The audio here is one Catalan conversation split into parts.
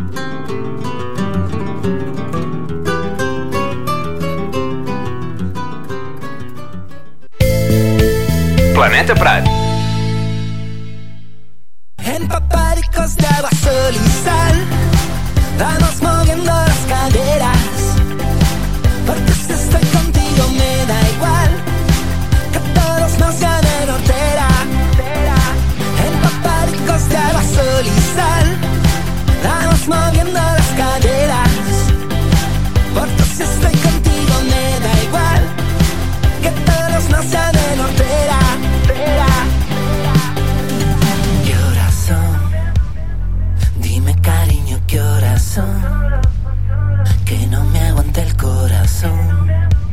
Planeta Prat. Empapaditos de agua, sol y sal, vamos moviendo las caderas, porque si estoy contigo me da igual que todos nos llamen hortera. Empapaditos de agua, sol y sal, vamos moviendo las caderas, porque si estoy contigo me da igual que todos nos llamen hortera. ¿Qué horas son? Dime, cariño, ¿qué horas son? Que no me aguanta el corazón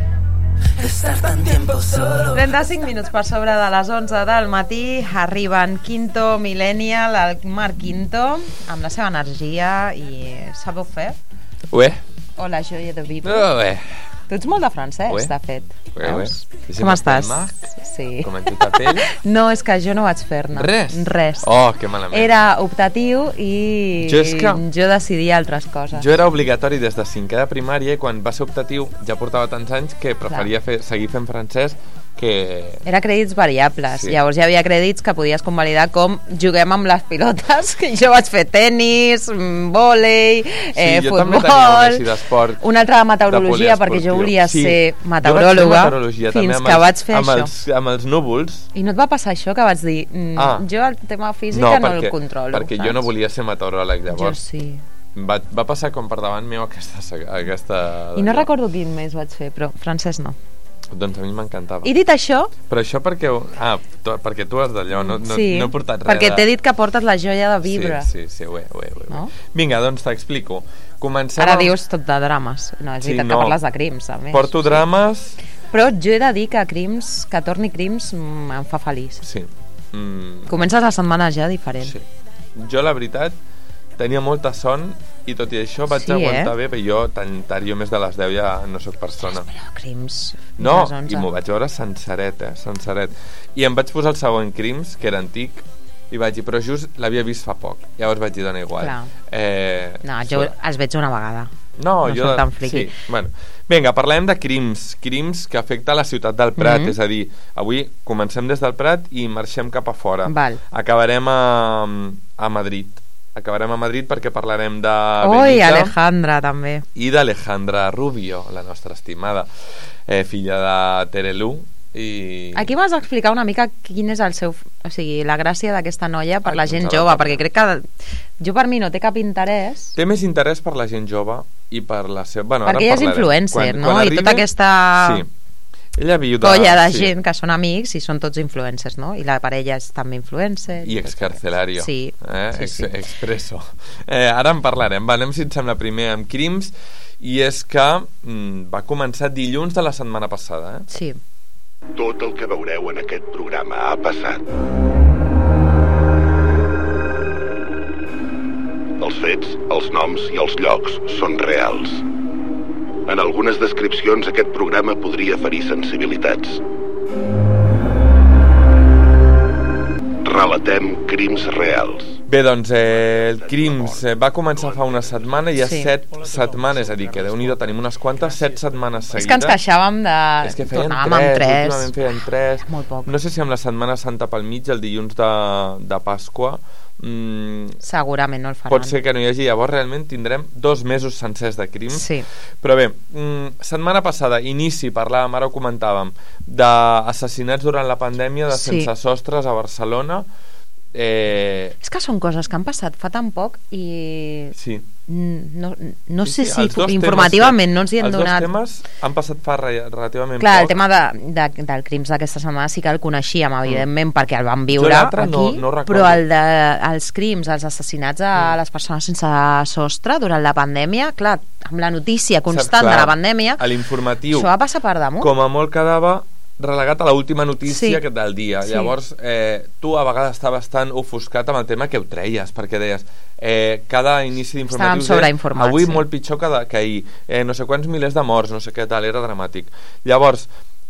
estar tan tiempo solo. 35 minuts per sobre de les 11 del matí arriben Quinto Millennial, el Marc Quinto, amb la seva energia i sabeu fer? Ué. Hola, joia de viure. Ué. Tu ets molt de francès, Ué. de fet. Ué. Com estàs? Sí. Com en tu ta pell? No, és que jo no vaig fer-ne. Res. Oh, que malament. Era optatiu i jo decidia altres coses. Jo era obligatori des de 5è de primària i quan va ser optatiu ja portava tants anys que preferia seguir fent francès que... Era crèdits variables, sí. Llavors hi havia crèdits que podies convalidar com juguem amb les pilotes, que jo vaig fer tenis, vòlei, jo futbol, també tenia un així d'esport, una altra de meteorologia, perquè jo volia ser meteoròloga, fins que vaig fer això. Amb els núvols. I no et va passar això, que vaig dir, jo el tema física no el controlo. Perquè jo no volia ser meteoròleg, llavors. Jo sí. Va passar com per davant meu aquesta... I no recordo quin mes vaig fer, però francès no. Doncs a mi m'encantava. I dit això... Però això perquè... perquè tu has d'allò, no he portat res. Perquè t'he dit que portes la joia de vibre. Sí, ué. No? Vinga, doncs t'explico. Ara dius tot de drames. No, és veritat que parles de crims, a més. Porto drames... Però jo he de dir que que torni crims em fa feliç. Sí. Comences la setmana ja diferent. Sí. Jo, la veritat, tenia molta son i tot i això vaig aguantar bé, perquè jo tan tard, jo més de les 10 ja no sóc persona. Però crims... No, i m'ho vaig veure senceret. I em vaig posar el segon Crims, que era antic, i vaig dir, però just l'havia vist fa poc. Llavors vaig dir, dona igual. No, jo els veig una vegada. No soc tan friqui. Sí, bueno. Vinga, parlem de crims que afecta la ciutat del Prat, és a dir, avui comencem des del Prat i marxem cap a fora. Acabarem a Madrid. Acabarem a Madrid perquè parlarem de Benita Alejandra també i d'Alejandra Rubio, la nostra estimada filla de Terelu. Aquí m'has d'explicar una mica quin és el seu, o sigui, la gràcia d'aquesta noia per la gent jove, perquè crec que jo per mi no té cap interès. Té més interès per la gent jove i per la seva... perquè ella és influencer, no? I tota aquesta... Sí. Ella viu colla de gent que són amics i són tots influencers, no? I la parella és també influencer. I excarcelario. Sí. Expresso. Ara en parlarem. Anem, si et sembla, primer amb crims, i és que va començar dilluns de la setmana passada. Sí. Tot el que veureu en aquest programa ha passat. Els fets, els noms i els llocs són reals. En algunes descripcions aquest programa podria ferir sensibilitats. Relatem crims reals. Bé, doncs el Crims va començar fa una setmana i hi ha 7 setmanes, és a dir, que Déu-n'hi-do, tenim unes quantes, 7 setmanes seguides. És que ens queixàvem de... És que feien 3, últimament feien 3. Molt poc. No sé si amb la Setmana Santa pel mig, el dilluns de Pasqua, segurament no el faran. pot ser que no hi hagi, llavors realment tindrem 2 mesos sencers de crims. Sí. Però bé, setmana passada inici, parlàvem, ara ho comentàvem, d'assassinats durant la pandèmia de sense sostres a Barcelona. És que són coses que han passat fa tan poc i no sé si informativament no ens hi han donat. Els dos temes han passat fa relativament poc. El tema del crims d'aquesta setmana sí que el coneixíem, evidentment, perquè el vam viure aquí, però els crims, els assassinats a les persones sense sostre durant la pandèmia, clar, amb la notícia constant de la pandèmia, a l'informatiu, això va passar per damunt. Com a molt quedava relegat a l'última notícia del dia. Llavors tu a vegades estaves tan ofuscat amb el tema que ho treies, perquè deies cada inici d'informatius avui molt pitjor que ahir, no sé quants milers de morts, no sé què tal, era dramàtic. Llavors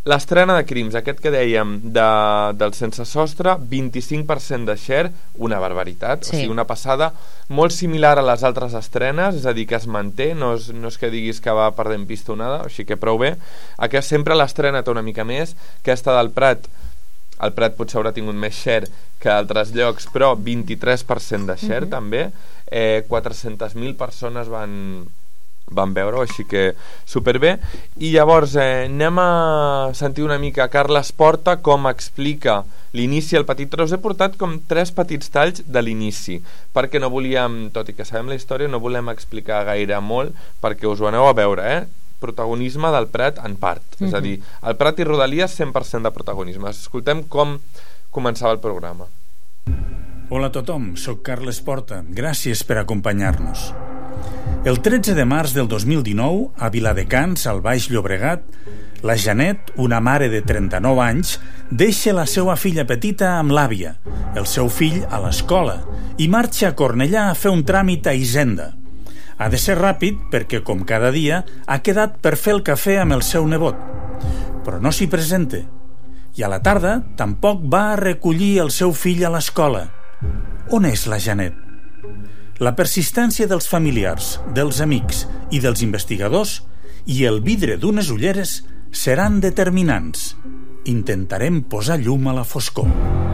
L'estrena de Crims, aquest que dèiem del Sense Sostre, 25% de share, una barbaritat, o sigui, una passada molt similar a les altres estrenes, és a dir, que es manté, no és que diguis que va perdent pistonada, així que prou bé. Aquest sempre l'estrena té una mica més, aquesta del Prat, el Prat potser haurà tingut més share que altres llocs, però 23% de share també, 400.000 persones van veure-ho, així que superbé. I llavors anem a sentir una mica Carles Porta com explica l'inici, el petit tros. He portat com 3 petits talls de l'inici, perquè no volíem, tot i que sabem la història, no volem explicar gaire molt, perquè us ho aneu a veure, protagonisme del Prat en part, és a dir, el Prat i Rodalies 100% de protagonisme. Escoltem com començava el programa. Hola a tothom, soc Carles Porta, gràcies per acompanyar-nos. El 13 de març del 2019, a Viladecans, al Baix Llobregat, la Janet, una mare de 39 anys, deixa la seva filla petita amb l'àvia, el seu fill a l'escola, i marxa a Cornellà a fer un tràmit a Hisenda. Ha de ser ràpid perquè, com cada dia, ha quedat per fer el cafè amb el seu nebot. Però no s'hi presenta. I a la tarda tampoc va a recollir el seu fill a l'escola. On és la Janet? La persistència dels familiars, dels amics i dels investigadors i el vidre d'unes ulleres seran determinants. Intentarem posar llum a la foscor.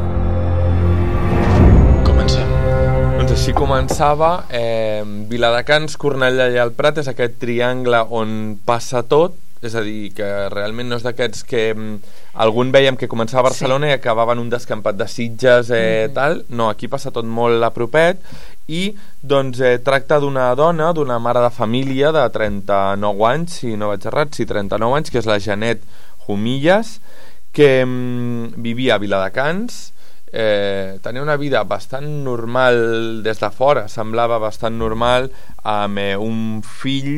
Comencem. Doncs així començava. Viladecans, Cornellà i el Prat és aquest triangle on passa tot, és a dir, que realment no és d'aquests que algun veiem que començava a Barcelona i acabava en un descampat de Sitges, tal. No, aquí passa tot molt a propet. I doncs tracta d'una dona, d'una mare de família de 39 anys, si no vaig errat, 39 anys, que és la Janet Humillas, que vivia a Viladecans, tenia una vida bastant normal des de fora, semblava bastant normal, amb un fill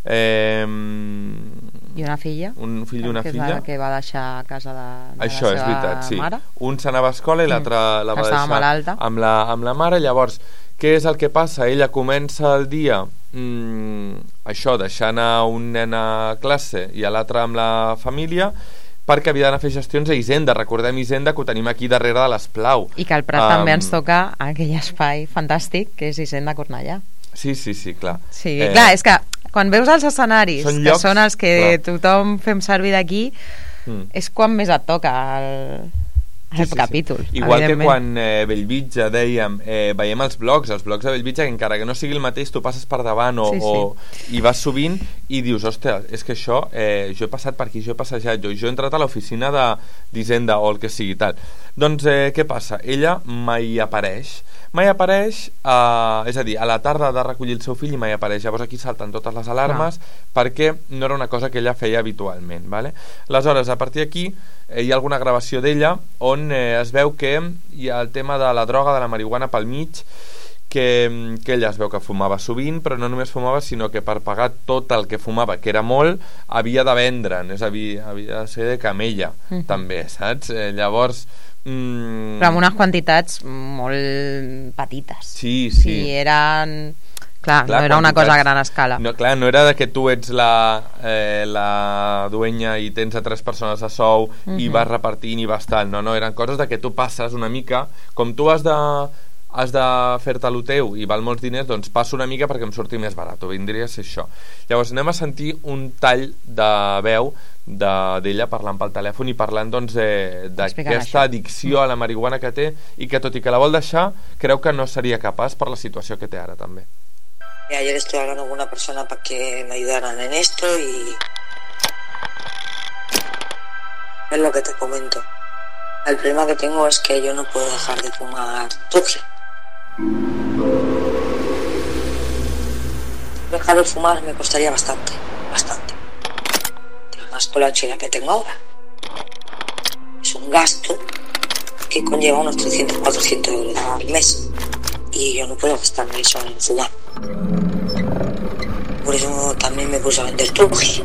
i una filla, un fill i una filla que va deixar a casa de això, la seva veritat, sí. mare. Un s'anava a escola i l'altre la va deixar malalta. amb la mare. Llavors, què és el que passa? Ella comença el dia això, deixant a un nen a classe i a l'altre amb la família, perquè havia d'anar a fer gestions a Hisenda. Recordem Hisenda, que ho tenim aquí darrere de l'Esplau. I que al Prat també ens toca aquell espai fantàstic que és Hisenda Cornellà. Sí, clar. Sí, clar, és que quan veus els escenaris, són llocs, que són els que tothom fem servir d'aquí, és quan més et toca el capítol. Igual que quan Bellvitge dèiem, veiem els blogs de Bellvitge, que encara que no sigui el mateix, tu passes per davant i vas sovint i dius, hòstia, és que això jo he passat per aquí, jo he passejat, jo he entrat a l'oficina d'Hisenda o el que sigui tal. Doncs què passa? Ella mai apareix, és a dir, a la tarda ha de recollir el seu fill i mai apareix. Llavors aquí salten totes les alarmes perquè no era una cosa que ella feia habitualment, vale? Aleshores, a partir d'aquí hi ha alguna gravació d'ella on es veu que hi ha el tema de la droga, de la marihuana pel mig, que ella es veu que fumava sovint, però no només fumava, sinó que per pagar tot el que fumava, que era molt, havia de vendre'n, és a dir, havia de ser de camella, també, saps? Llavors però amb unes quantitats molt petites. Sí. Eren... Clar, no era una cosa a gran escala. No, clar, no era que tu ets la dueña i tens a 3 persones a sou i vas repartint i vas tal. No, eren coses de que tu passes una mica, com tu has de fer-te lo teu i val molts diners, doncs passo una mica perquè em surti més barat, vindria a ser això. Llavors anem a sentir un tall de veu d'ella parlant pel telèfon i parlant doncs d'aquesta addicció a la marihuana que té i que tot i que la vol deixar creu que no seria capaç per la situació que té ara també. Ayer estoy hablando con una persona para que me ayudaran en esto y es lo que te comento. El problema que tengo es que yo no puedo dejar de fumar tuji. Dejar de fumar me costaría bastante. Más con la ansiedad que tengo ahora. Es un gasto que conlleva unos 300-400 euros al mes y yo no puedo gastarme eso en fumar. Por eso también me puse a vender tuji.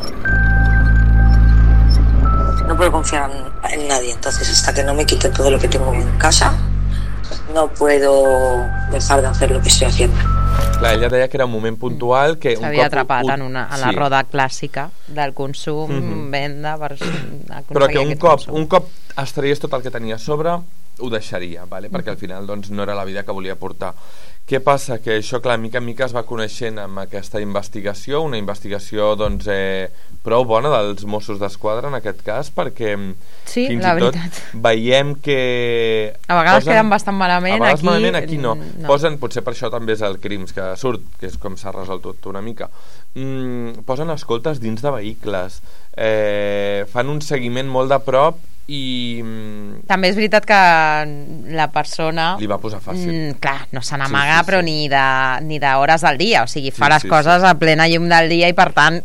No puedo confiar en nadie, entonces hasta que no me quite todo lo que tengo en casa no puedo dejar de hacer lo que estoy haciendo. Clar, ella deia que era un moment puntual que s'havia atrapat en la roda clàssica del consum, venda per però que un cop es traiés tot el que tenia a sobre ho deixaria, vale? Perquè al final doncs, no era la vida que volia portar. Què passa? Que això, clar, mica en mica es va coneixent amb aquesta investigació, una investigació doncs, prou bona dels Mossos d'Esquadra en aquest cas, perquè sí, fins i tot veiem que a vegades queden bastant malament, a vegades malament, aquí no. Posen, potser per això també és el Crims que surt, que és com s'ha resolt tot una mica, posen escoltes dins de vehicles, fan un seguiment molt de prop i també és veritat que la persona li va posar fàcil, clar, no se n'amaga però ni d'hores al dia, o sigui, fa les coses a plena llum del dia i per tant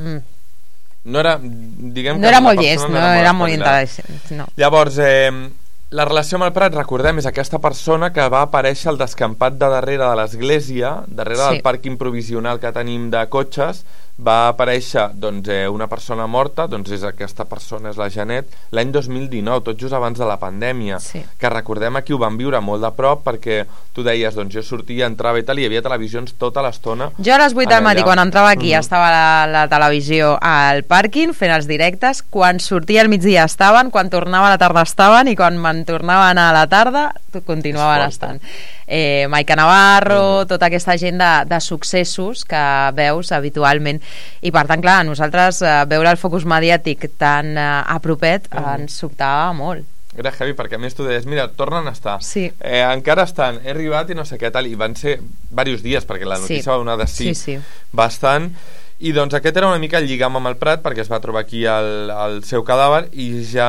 no era, diguem no era molt llest, no era molt interessant, no. Llavors la relació amb el Prat, recordem, és aquesta persona que va aparèixer al descampat de darrere de l'església, darrere del pàrquing provisional que tenim de cotxes. Va aparèixer doncs, una persona morta, doncs és aquesta persona, és la Janet, l'any 2019, tot just abans de la pandèmia, que recordem aquí ho vam viure molt de prop, perquè tu deies, doncs jo sortia, entrava i tal, i hi havia televisions tota l'estona. Jo a les 8 del matí, quan entrava aquí, estava la televisió al pàrquing fent els directes, quan sortia al migdia estaven, quan tornava a la tarda estaven, i quan me'n tornava a anar a la tarda continuaven estant. Maica Navarro, tota aquesta gent de successos que veus habitualment, i per tant, clar, a nosaltres veure el focus mediàtic tan a propet ens sobtava molt. Era heavy, perquè a més tu deies, mira, tornen a estar, encara estan, he arribat i no sé què tal, i van ser diversos dies, perquè la notícia va donar de sí bastant. I doncs aquest era una mica el lligam amb el Prat, perquè es va trobar aquí el seu cadàver, i ja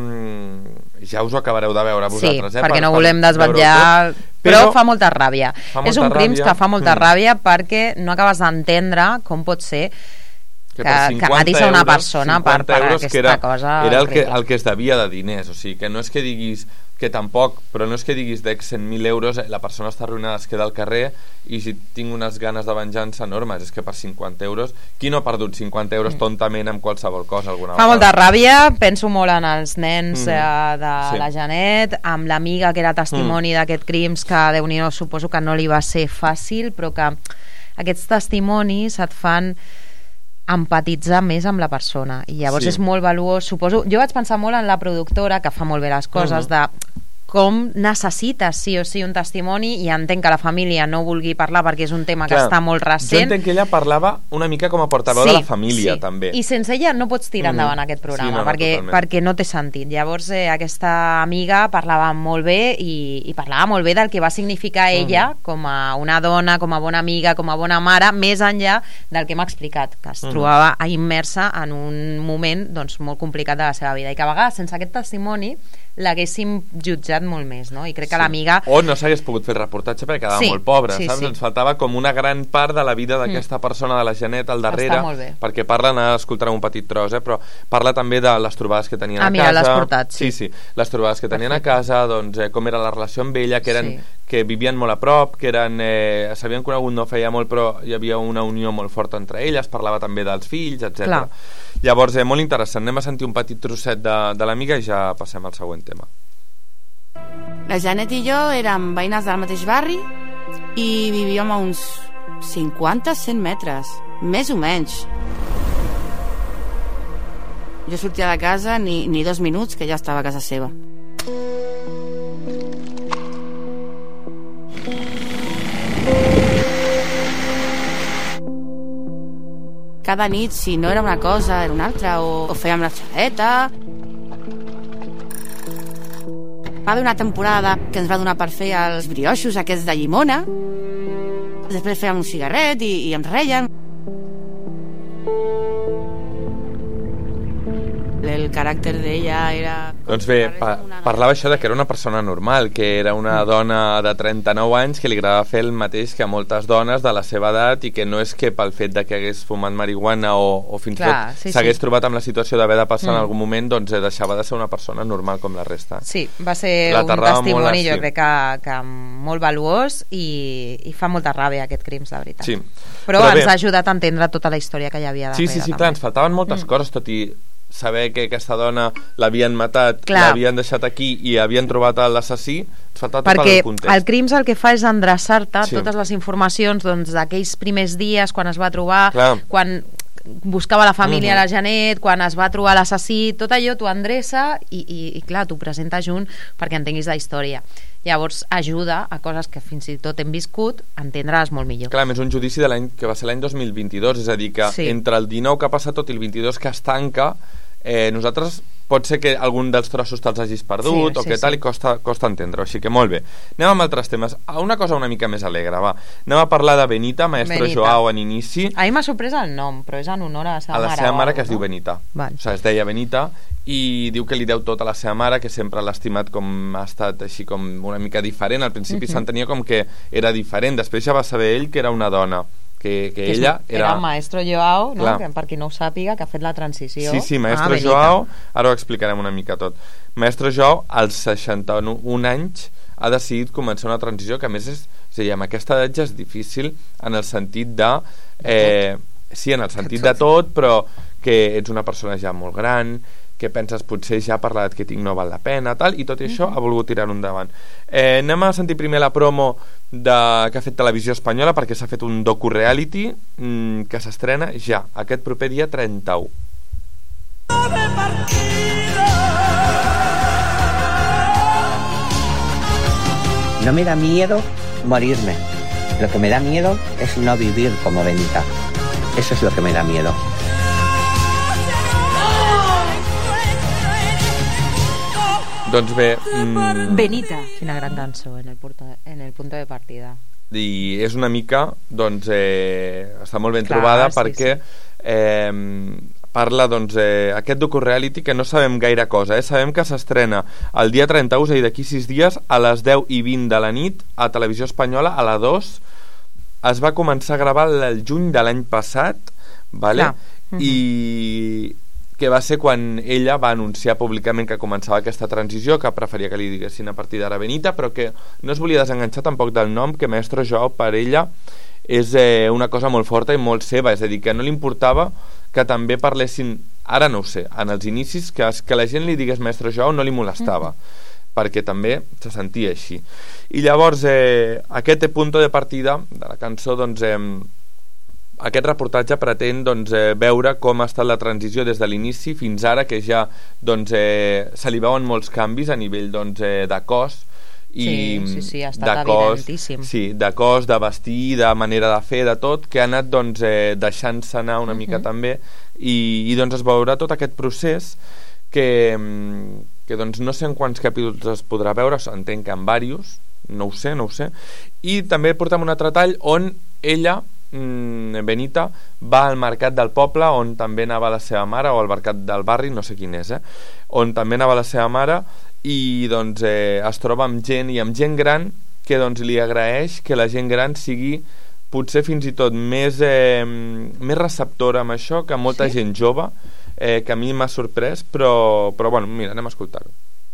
us ho acabareu de veure vosaltres. Sí, perquè no volem desvetllar, però fa molta ràbia. És un Crims que fa molta ràbia perquè no acabes d'entendre com pot ser que matis a una persona per aquesta cosa. Era el que es devia de diners, o sigui, que no és que diguis que tampoc, però no és que diguis de 100.000 euros la persona està arruïnada, es queda al carrer, i si tinc unes ganes de venjança enormes, és que per 50 euros qui no ha perdut 50 euros tontament amb qualsevol cosa alguna vegada? Fa molta ràbia, penso molt en els nens de la Janet, amb l'amiga que era testimoni d'aquest Crims, que Déu-n'hi-do, suposo que no li va ser fàcil, però que aquests testimonis et fan empatitzar més amb la persona, i llavors és molt valuós, suposo. Jo vaig pensar molt en la productora, que fa molt bé les coses, de com necessites sí o sí un testimoni, i entenc que la família no vulgui parlar perquè és un tema que està molt recent. Jo entenc que ella parlava una mica com a portaveu de la família, també. I sense ella no pots tirar endavant aquest programa, perquè no té sentit. Llavors aquesta amiga parlava molt bé, i parlava molt bé del que va significar ella com a una dona, com a bona amiga, com a bona mare, més enllà del que m'ha explicat, que es trobava immersa en un moment doncs, molt complicat de la seva vida, i que a vegades sense aquest testimoni l'haguéssim jutjat molt més, no? I crec que l'amiga... O no s'hagués pogut fer el reportatge perquè quedava molt pobra, saps? Ens faltava com una gran part de la vida d'aquesta persona, de la Janet, al darrere, perquè parlen, escoltarem un petit tros, però parla també de les trobades que tenien a casa. L'has portat, sí. Les trobades que tenien a casa, doncs com era la relació amb ella, que eren que vivien molt a prop, que eren s'havien conegut no feia molt, però hi havia una unió molt forta entre elles, parlava també dels fills, etc. Llavors, molt interessant. Anem a sentir un petit trosset de l'amiga i ja passem al següent tema. La Janet i jo érem veïnes del mateix barri i vivíem a uns 50-100 metres, més o menys. Jo sortia de casa ni 2 minuts que ja estava a casa seva. Cada nit, si no era una cosa, era una altra, o fèiem la xaleta. Va haver una temporada que ens va donar per fer els brioixos aquests de llimona. Després fèiem un cigarret i ens reien. El caràcter d'ella era... Doncs bé, parlava això de que era una persona normal, que era una dona de 39 anys que li agradava fer el mateix que a moltes dones de la seva edat, i que no és que pel fet de que hagués fumat marihuana o fins i tot s'hagués trobat amb la situació d'haver de passar en algun moment, doncs deixava de ser una persona normal com la resta. Sí, va ser un testimoni, jo crec que molt valuós, i fa molta ràbia aquest Crims, de veritat. Sí. Però ens ha ajudat a entendre tota la història que hi havia darrere. Sí, clar, ens faltaven moltes coses, tot i saber que aquesta dona l'havien matat, l'havien deixat aquí i havien trobat l'assassí, ens falta tot el context. Perquè el Crims el que fa és endreçar-te totes les informacions d'aquells primers dies, quan es va trobar, quan buscava la família la Janet, quan es va trobar l'assassí, tot allò t'ho endreça i clar, t'ho presenta junt perquè entenguis la història. Llavors ajuda a coses que fins i tot hem viscut a entendre-les molt millor. Clar, és un judici de l'any que va ser l'any 2022, és a dir, que entre el 19 que ha passat tot i el 22 que es tanca, nosaltres pot ser que algun dels trossos te'ls hagis perdut o que tal, i costa entendre-ho, així que molt bé. Anem amb altres temes. Una cosa una mica més alegre, va. Anem a parlar de Benita, Maestro Joao en inici. A mi m'ha sorprès el nom, però és en honor a la seva mare. A la seva mare, que es diu Benita. O sigui, es deia Benita, i diu que li deu tot a la seva mare, que sempre l'ha estimat com ha estat així com una mica diferent. Al principi s'entenia com que era diferent, després ja va saber ell que era una dona, que ella era Maestro Joao, no? Que, per qui no ho sàpiga, que ha fet la transició. Sí, Maestro Joao, ara ho explicarem una mica tot. Maestro Joao, als 61 anys, ha decidit començar una transició que a més amb aquesta edat ja és difícil en el sentit de sí, en el sentit de tot, però que ets una persona ja molt gran, que penses potser ja per l'edat que tinc no val la pena, tal, i tot això ha volgut tirar-ho endavant. Anem a sentir primer la promo que ha fet Televisió Espanyola, perquè s'ha fet un docu-reality que s'estrena ja aquest proper dia 31. No me da miedo morirme. Lo que me da miedo es no vivir como Benita. Eso es lo que me da miedo. Doncs bé... Benita. Quina gran cançó en el punto de partida. I és una mica, doncs, està molt ben trobada perquè parla, doncs, aquest docu-reality que no sabem gaire cosa, sabem que s'estrena el dia 31, és a dir, d'aquí 6 dies, a les 10:20 de la nit, a Televisió Espanyola, a la 2. Es va començar a gravar el juny de l'any passat, vale? I que va ser quan ella va anunciar públicament que començava aquesta transició, que preferia que li diguessin a partir d'ara Benita, però que no es volia desenganxar tampoc del nom, que Maestro Joao per ella és una cosa molt forta i molt seva, és a dir, que no li importava que també parlessin, ara no ho sé, en els inicis, que la gent li digués Maestro Joao no li molestava, perquè també se sentia així. I llavors aquest punto de partida de la cançó, doncs aquest reportatge pretén, doncs, veure com ha estat la transició des de l'inici fins ara, que ja, doncs, se li veuen molts canvis a nivell, doncs, de cos i sí, ha estat evidentíssim. Sí, de cos, de vestir, de manera de fer, de tot, que ha anat, doncs, deixant-se anar una mica també i doncs es veurà tot aquest procés que doncs no sé en quants capítols es podrà veure, entenc que en diversos, no ho sé, i també portem un altre tall on ella, Benita, va al mercat del poble on també anava la seva mare, o al mercat del barri, no sé quin és, on també anava la seva mare, i doncs es troba amb gent gran que doncs li agraeix que la gent gran sigui potser fins i tot més receptora amb això que molta gent jove, que a mi m'ha sorprès, però bueno, mira, anem a escoltar-ho.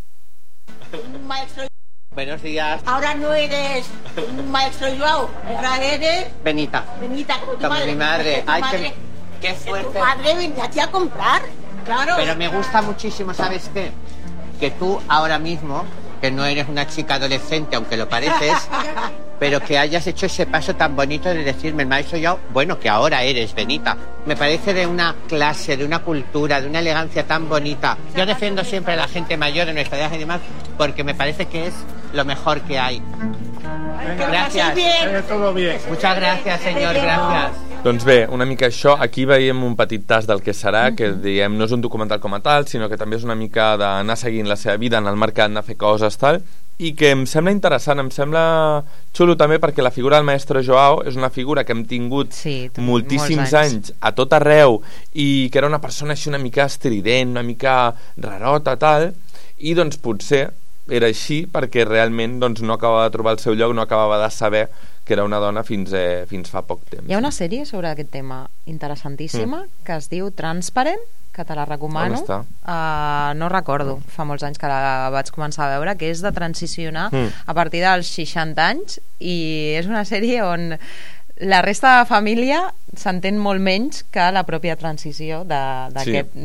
Maestro, buenos días. Ahora no eres Maestro Joao, ahora eres Benita. Benita, como tu como madre. mi madre. Ay, madre. Qué fuerte. Tu madre venía aquí a comprar, claro. Pero me gusta muchísimo, ¿sabes qué? Que tú ahora mismo, que no eres una chica adolescente, aunque lo pareces, pero que hayas hecho ese paso tan bonito de decirme, el Maestro Joao, bueno, que ahora eres Benita. Me parece de una clase, de una cultura, de una elegancia tan bonita. Yo defiendo siempre a la gente mayor de nuestra edad y demás, porque me parece que es lo mejor que hay. Gracias. Todo bien. Muchas gracias, señor, gracias. Doncs bé, una mica això, aquí veiem un petit tas del que serà, que diem, no és un documental com a tal, sinó que també és una mica d'anar seguint la seva vida en el mercat, anar a fer coses, tal, i que em sembla interessant, em sembla xulo també perquè la figura del Maestro Joao és una figura que hem tingut moltíssims anys a tot arreu i que era una persona així una mica estrident, una mica rarota, tal, i doncs potser era així perquè realment doncs, no acabava de trobar el seu lloc, no acabava de saber que era una dona fins fa poc temps. Hi ha una sèrie sobre aquest tema interessantíssima que es diu Transparent, que te la recomano. On està? No recordo, fa molts anys que la vaig començar a veure, que és de transicionar a partir dels 60 anys, i és una sèrie on la resta de la família s'entén molt menys que la pròpia transició d'aquest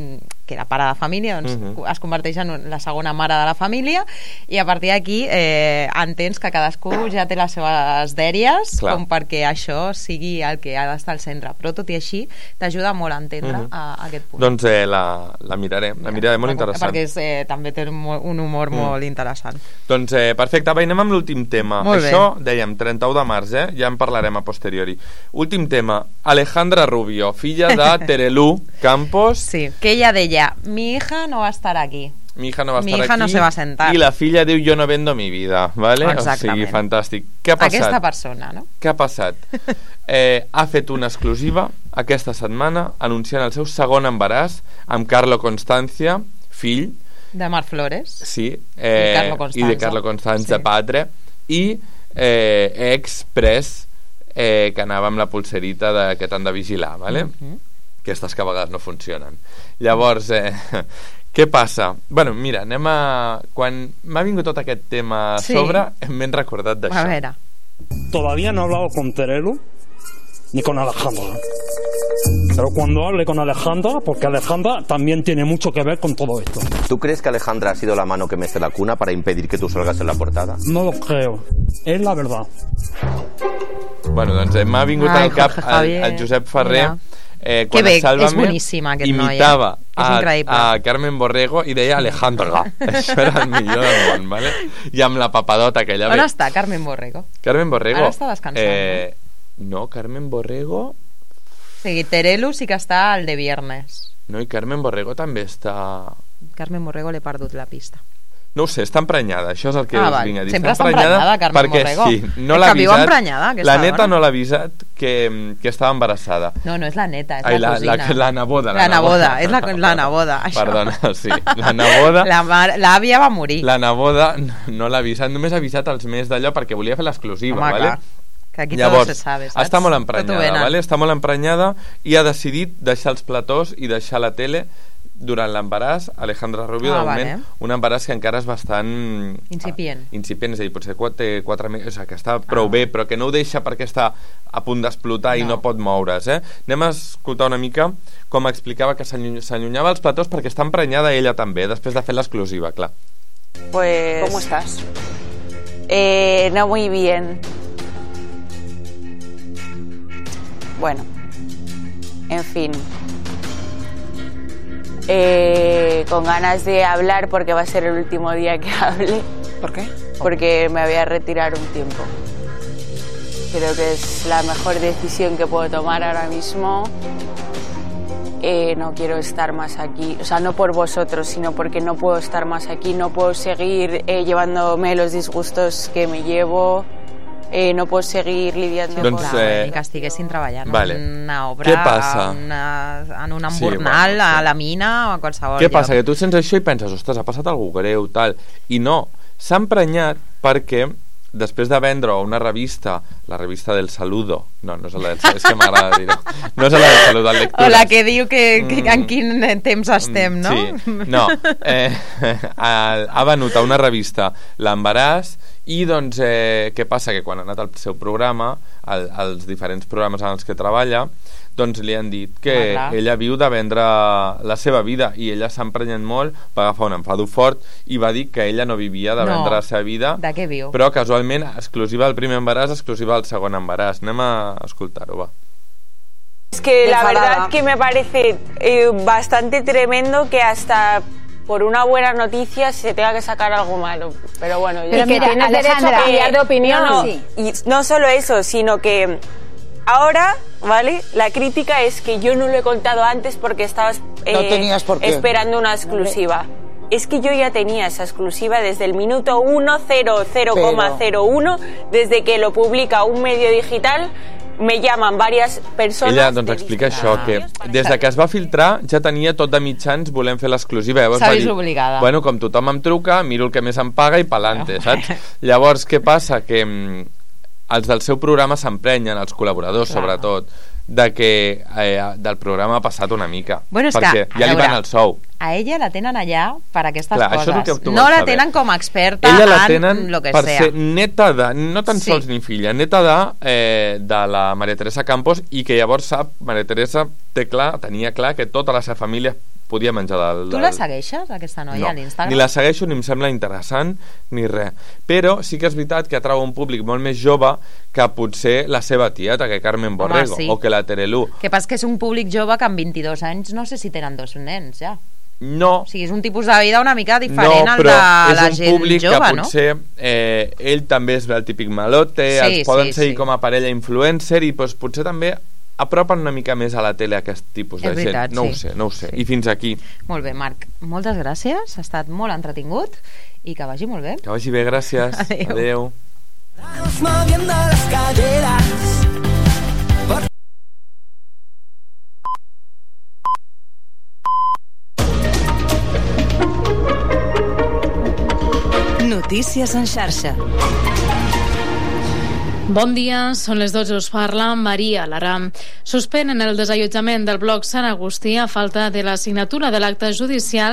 que era pare de família, doncs es converteix en la segona mare de la família, i a partir d'aquí entens que cadascú ja té les seves dèries com perquè això sigui el que ha d'estar al centre, però tot i així t'ajuda molt a entendre aquest punt. Doncs la miraré molt interessant. Perquè també té un humor molt interessant. Doncs perfecte, va, anem amb l'últim tema. Això, dèiem, 31 de març, ja en parlarem a posteriori. Últim tema, Alejandra Rubio, filla de Terelu Campos. Sí, que ella deia, mi hija no va a estar aquí. Mi hija no va a estar aquí. No se va a sentar. I la filla diu, jo no vendo mi vida, ¿vale? Exactament. O sigui, fantàstic. Què ha passat? Aquesta persona, no? Què ha passat? Ha fet una exclusiva aquesta setmana anunciant el seu segon embaràs amb Carlo Constancia, fill de Mar Flores. Sí, i de Carlo Constanza, padre, i ex-pres que anava amb la pulserita que t'han de vigilar, ¿vale? Aquestes que a vegades no funcionen. Llavors, què passa? Bueno, mira, quan m'ha vingut tot aquest tema a sobre, m'he recordat d'això. A veure. Todavía no he hablado con Terelu ni con Alejandra. Pero cuando hable con Alejandra, porque Alejandra también tiene mucho que ver con todo esto. ¿Tú crees que Alejandra ha sido la mano que mece la cuna para impedir que tú salgas en la portada? No lo creo. Es la verdad. Bueno, doncs m'ha vingut al cap el Josep Ferrer quan a Sálvame imitava a Carmen Borrego i deia Alejandra. Això era el millor del món, ¿vale? I amb la papadota aquella. On està Carmen Borrego? Carmen Borrego? Ara està descansant. No, Carmen Borrego... O sigui, Terelu sí que està al de viernes. No, i Carmen Borrego també està... Carmen Borrego l'he perdut la pista. No ho sé, està emprenyada, això és el que us vinc a dir. Sempre està emprenyada, Carmen Borrego. Perquè sí, no l'ha avisat, la neta no l'ha avisat que estava embarassada. No és la neta, és la cosina. La neboda. La neboda, és la neboda. Perdona, sí, la neboda... L'àvia va morir. La neboda no l'ha avisat, només ha avisat els més d'allò perquè volia fer l'exclusiva, ¿vale? Que aquí llavors, tot se sabe, saps? Està molt emprenyada, ¿vale? Està molt emprenyada i ha decidit deixar els platós i deixar la tele durant l'embaràs. Alejandra Rubio, de moment, un embaràs que encara és bastant... incipient, és a dir, potser té 4 mesos, o sigui, que està prou bé, però que no ho deixa perquè està a punt d'explotar i no pot moure's, Anem a escoltar una mica com explicava que s'allunyava els platós perquè està emprenyada ella també, després de fer l'exclusiva, clar. Pues... ¿Cómo estás? No muy bien. Bueno, en fin, con ganas de hablar porque va a ser el último día que hable. ¿Por qué? Porque me voy a retirar un tiempo. Creo que es la mejor decisión que puedo tomar ahora mismo. No quiero estar más aquí, o sea, no por vosotros, sino porque no puedo estar más aquí, no puedo seguir llevándome los disgustos que me llevo. No puedo seguir lidiando con ni que estiguessin treballant en una obra, què passa? En un embornal, a la mina o a qualsevol lloc. Què passa? Que tu sents això i penses, ostres, ha passat alguna greu, tal. I no, s'ha emprenyat perquè després de vendre una revista, la revista del Saludo, no és la del Saludo, és que m'agrada dir-ho, no és la del Saludo, el Lectures. O la que diu que en quin temps estem, no? Sí, no, ha venut a una revista l'embaràs i doncs què passa? Que quan ha anat al seu programa, als diferents programes en els que treballa, doncs li han dit que ella viu de vendre la seva vida i ella s'ha emprenyat molt, va agafar un enfado fort i va dir que ella no vivia de vendre la seva vida. De què viu? Però casualment exclusiva del primer embaràs, exclusiva del segon embaràs. Anem a escoltar-ho, va. Es que la verdad que me parece bastante tremendo que hasta por una buena noticia se tenga que sacar algo malo, pero bueno, pero mira, tienes derecho a cambiar de opinión. Y no solo eso, sino que ahora, ¿vale? La crítica es que yo no lo he contado antes porque estabas esperando una exclusiva. Es que yo ya tenía esa exclusiva desde el minuto 1:00,01, desde que lo publica un medio digital. Me llaman varias persones... Ella doncs explica això, que des de que es va filtrar ja tenia tot de mitjans volem fer l'exclusiva. S'ha vist obligada. Bueno, com tothom em truca, miro el que més em paga i pa'lante, saps? Llavors, què passa? Que els del seu programa s'emprenyen, els col·laboradors sobretot, de que del programa ha passat una mica, bueno, perquè ja li van el sou. A ella la tenen allà per aquestes coses. Això és el que tu no vols la saber. tenen com a experta ella la tenen en lo que per sea. ser neta de, no tan sols ni filla, neta de la Maria Teresa Campos, i que llavors sap, Maria Teresa tenia clar que tota la seva família podia menjar Tu la segueixes, aquesta noia, a l'Instagram? Ni la segueixo, ni em sembla interessant, ni res. Però sí que és veritat que atrau un públic molt més jove que potser la seva tieta, que Carmen Borrego, o que la Terelu. Que passa que és un públic jove que amb 22 anys no sé si tenen 2 nens, ja. No. O sigui, és un tipus de vida una mica diferent al de la gent jove, no? És un públic que potser ell també és el típic malote, els poden seguir com a parella influencer i potser també apropen una mica més a la tele aquest tipus de gent. No ho sé. I fins aquí. Molt bé, Marc. Moltes gràcies. Ha estat molt entretingut i que vagi molt bé. Que vagi bé, gràcies. Adéu. Moviendo las caderas. Notícies en xarxa. Bon dia, són les 12, us parla Maria Lara. Suspenen el desallotjament del bloc Sant Agustí a falta de la signatura de l'acte judicial